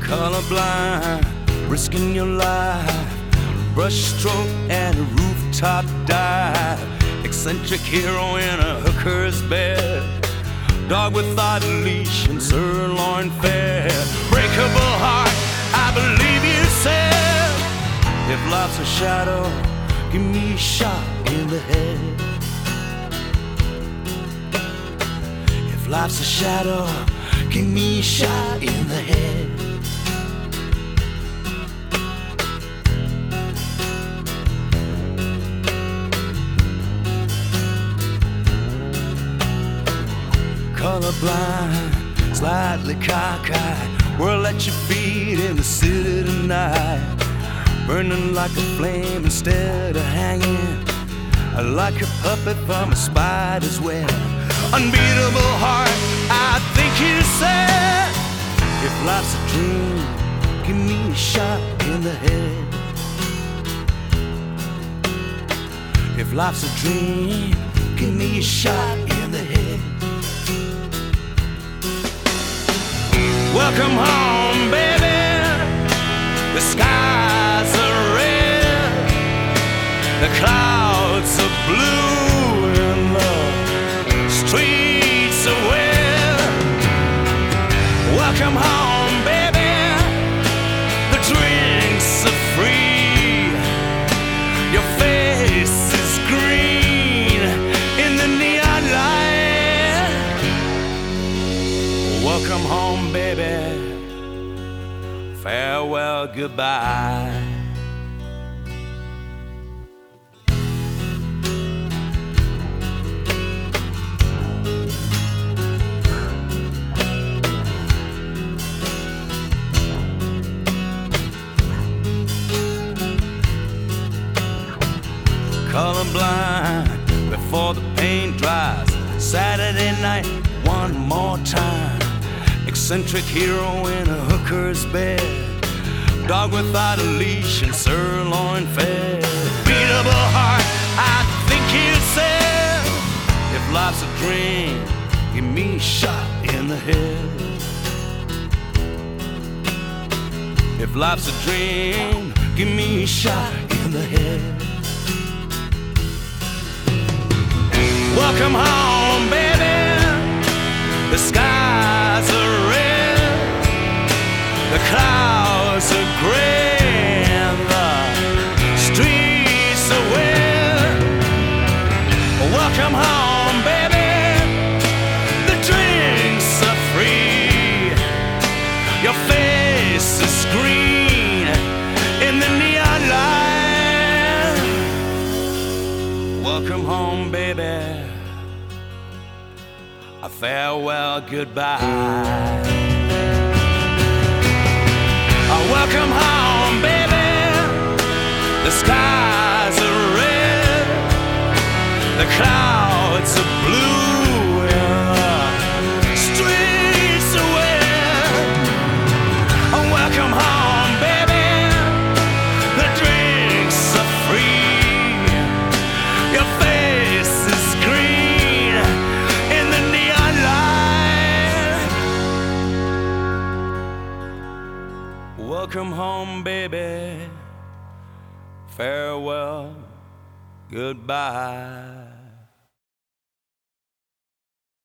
Colorblind, risking your life, brushstroke and a rooftop dive, eccentric hero in a hooker's bed, dog without a leash and sirloin fare, breakable heart, I believe you said, if life's a shadow, give me a shot in the head. If life's a shadow, give me a shot in the head. Colorblind, slightly cockeyed, whirl at your feet in the city tonight, burning like a flame instead of hanging, like a puppet from a spider's web. Unbeatable heart, I think you said, if life's a dream, give me a shot in the head. If life's a dream, give me a shot in the head. Welcome home, baby. The skies are red, the clouds are blue, and the streets are wet. Welcome home, baby. The drinks are free. Your face is green in the neon light. Welcome home, baby. Farewell, goodbye. Colorblind, before the paint dries, Saturday night, one more time. Eccentric hero in a hooker's bed, dog without a leash and sirloin fed. Beatable heart, I think you said, if life's a dream, give me a shot in the head. If life's a dream, give me a shot in the head. Welcome home, baby. The skies are red, the clouds are gray, and the streets are wet. Welcome home, baby. The drinks are free. Your face is green in the neon light. Welcome home, baby. A farewell, goodbye. Welcome home, baby. The skies are red, the clouds are blue, and the streets are wet. Welcome home, baby. The drinks are free. Your face is green in the neon light. Welcome home, baby. Farewell, goodbye.